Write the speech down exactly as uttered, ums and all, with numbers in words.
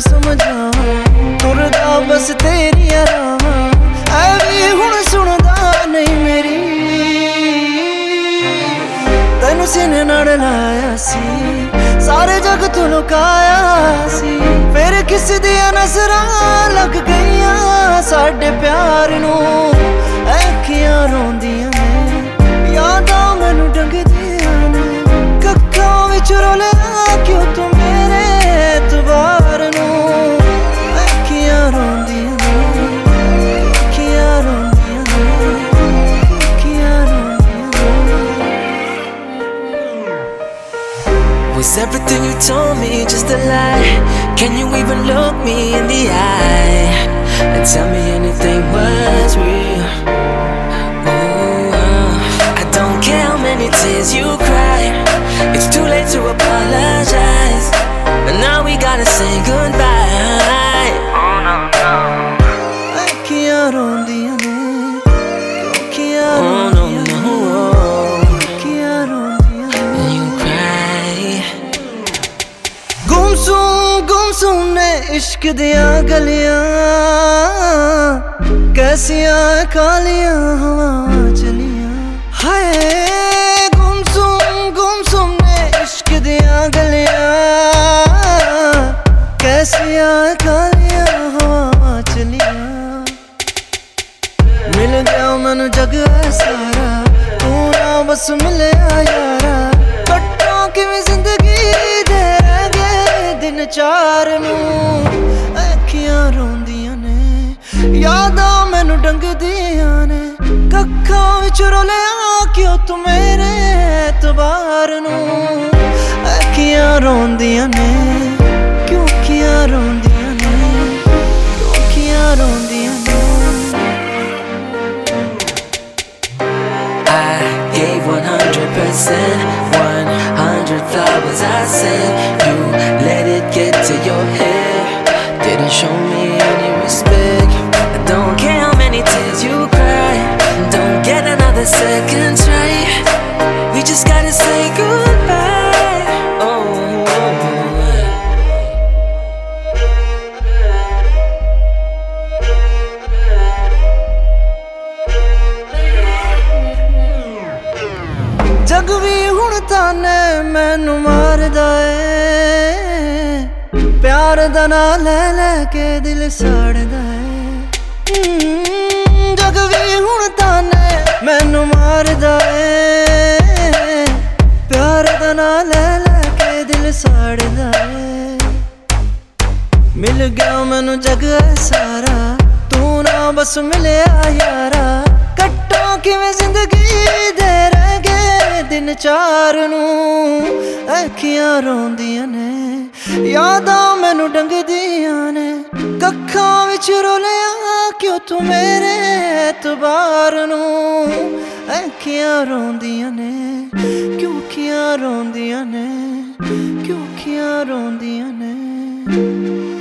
समझा तुरदा बस तेरिया राह ऐ भी हुण सुनदा नहीं मेरी तैनू सीने नाल लाया सी सारे जग तू लुकाया सी फिर किस दिया नजरां लग गईयां साडे प्यार नू अखियां रोंदियां ने यादां मैनू डंगदियां ने कक्खां विच रोलिया क्यों तू मेरे एतबार नू अखियां रोंदियां ने अखियां रोंदियां ने अखियां रोंदियां ने Was everything you told me just a lie? Can you even look me in the eye and tell me anything was real? Ooh, uh, I don't care how many tears you cry. It's too late to apologize, and now we gotta say goodbye. Oh no no. Akhiyan rondiyan ne, akhiyan rondiyan ne, akhiyan rondiyan ne. You cry. गुमसुम गुमसुम ने इश्क दिया गलियां कैसियां कालियां हवा चलियां हाय गुमसुम गुमसुम ने इश्क दिया गलियां कैसियां कालियां हवा चलियां मिल गया मैनू जग सारा तू ना बस मिलया यारा कट्टां किवें जिंदगी दे दिन चार नू अखियां रोंदियां ने यादां मैनू डंगदियां ने कक्खां विच रोलिया क्यों तू मेरे एतबार नू अखियां रोंदियां ने क्यों अखियां रोंदियां ने क्यों अखियां रोंदियां ने I gave one hundred percent one hundred flowers I sent you let it get to your head didn't show me any respect I don't care how many tears you cry don't get another second try we just gotta say goodbye oh, oh, जग भी हुण ताने मैनू मारदा ए प्यार दा ना ले लेके दिल साड़दा ए जग भी हुण ताने मैनू मारदा ए प्यार दा ना ले लेके दिल साड़दा ए मिल गया मैनू जग सारा तू ना बस मिलया यारा कट्टां किवें जिंदगी दे रह गए दिन चार नू अखियां रोंदियां ने यादां मैनू डंगदियां ने कक्खां विच रोलिया क्यों तू मेरे एतबार नू अखियां रोंदियां ने क्यों अखियां रोंदियां ने क्यों अखियां रोंदियां ने